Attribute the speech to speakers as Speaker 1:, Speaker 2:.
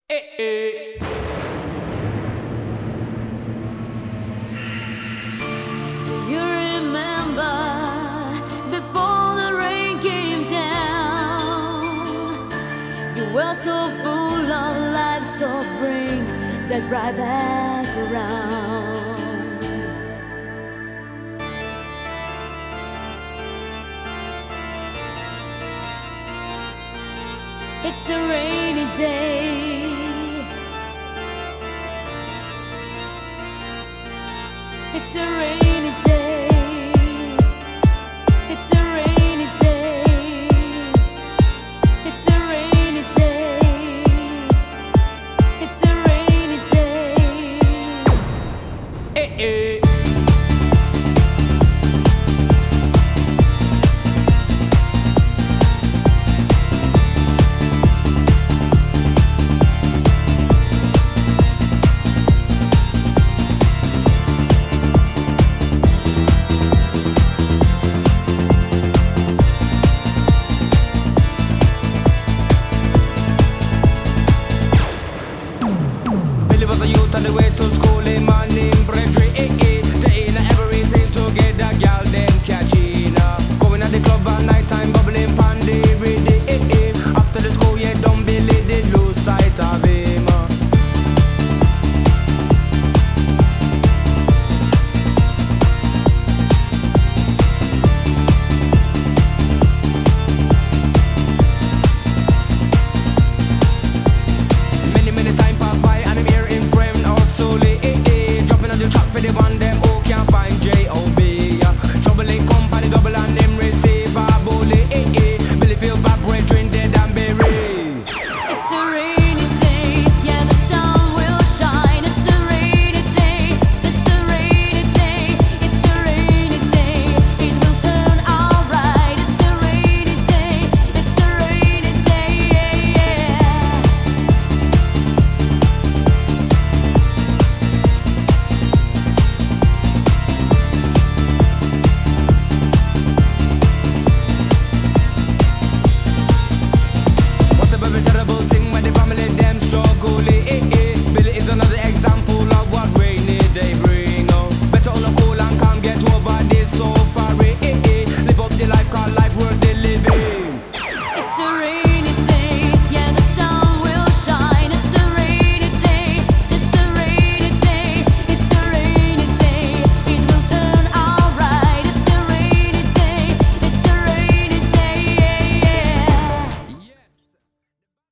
Speaker 1: eh.
Speaker 2: Do you remember before the rain came down? You were so full of life, so bring that right back around. It's a rainy day. It's a rainy day. It's a rainy day. It's a rainy day. It's a rainy day.
Speaker 1: Eh. Belli was a youth on the way to